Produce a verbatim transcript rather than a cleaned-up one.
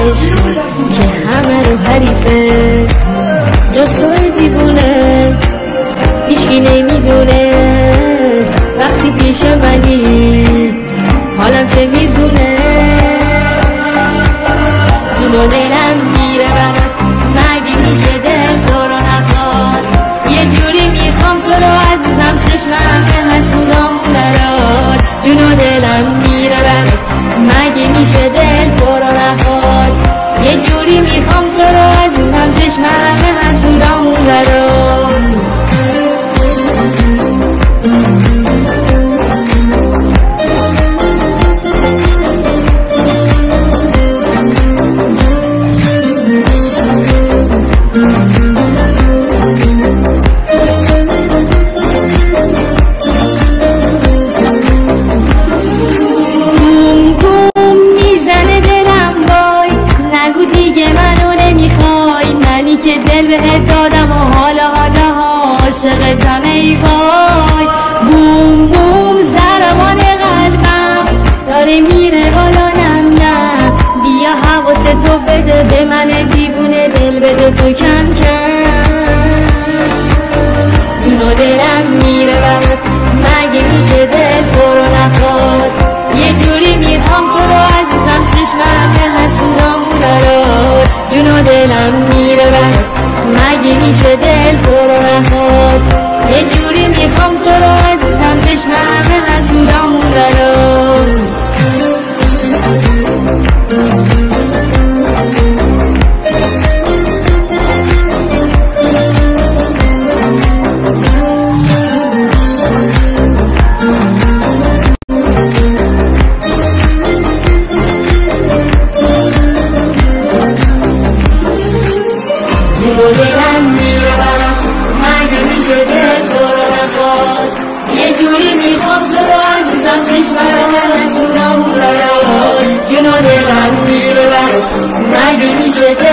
عشق که همه رو حریفه، جز توی دیوونه هیچکی نمیدونه وقتی پیش منی حالم چه میزونه. جون و دلم میره برات، مگه میشه دل تو رو نخواد؟ یه جوری میخوام تو رو عزیزم، چشمم که حسودامون برات. جون و دلم میره برات، مگه میشه دل تو رو نخواد؟ یه جوری میخوام تو رو عزیزم، چشمم که حسودامون برات. دل بهت دادم و حالا حالا عاشقتم ای وای. بوم بوم ضربان قلبم داره میره بالا، نم نم بیا حواست تو بده به من دیوونه، دل بده تو کم کم. جون و دلم میره برات، مگه میشه دل تو رو نخواد؟ یه جوری میخوام تو رو عزیزم، چشمم به حسودامون برات. جون و دلم میره برات، مگه میشه دل تو رو نخواد؟ یه جوری میخوام تو رو عزیزم، چشم همه حسودامون برات. جون و دلم میره برات، مگه میشه دل تو رو نخواد؟ یه جوری میخوام تو رو عزیزم، چشم همه حسودامون برات. جون و دلم میره برات، مگه میشه